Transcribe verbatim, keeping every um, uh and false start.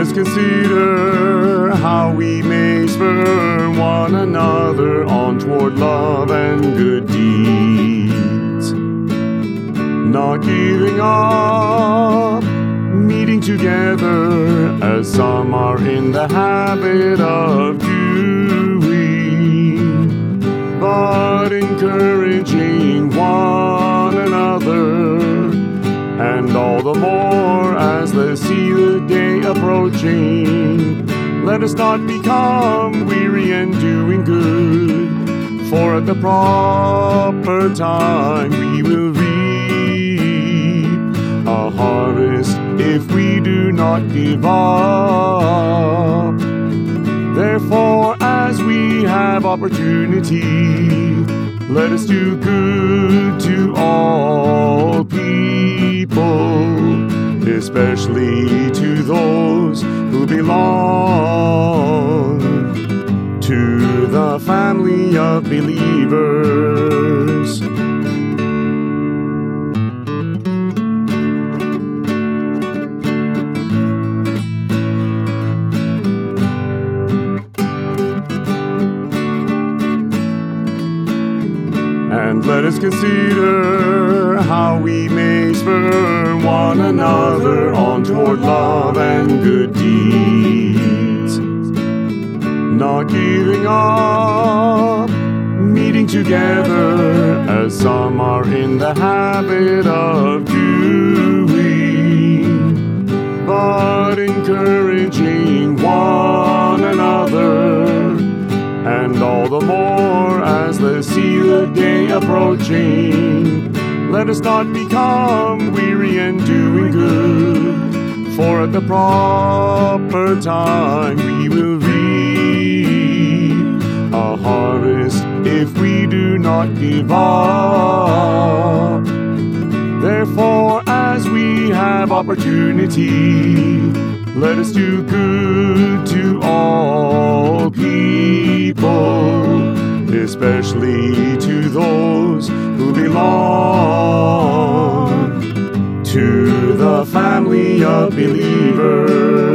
us consider how we may spur one another on toward love and good deeds. Not giving up, meeting together, as some are in the habit of doing, but encouraging one another, and all the more as they see the day approaching. Let us not become weary in doing good, for at the proper time we will reap a harvest if we do not give up. Therefore, as we have opportunity, let us do good to all people, especially to those who belong to the family of believers. And let us consider how we may spur one another on toward love and good deeds. Not giving up, meeting together, as some are in the habit of doing, but encouraging one another, and all the more as they see the day approaching. Let us not become weary in doing good, for at the proper time we will reap a harvest if we do not give up. Therefore, as we have opportunity, let us do good to all people, especially to those who belong to the family of believers.